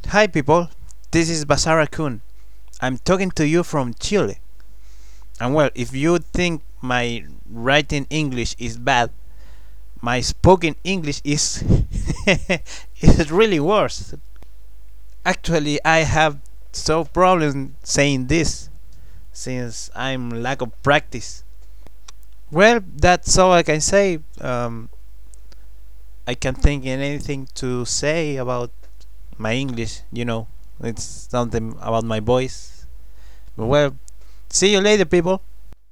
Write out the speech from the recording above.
Hi people, this is Basara Kun. I'm talking to you from Chile. And well, if you think my writing English is bad, my spoken English is is really worse. Actually, I have so problem saying this since I'm lack of practice. Well, that's all I can say. I can't think in anything to say about my English. It's something about my voice. Well, see you later, people.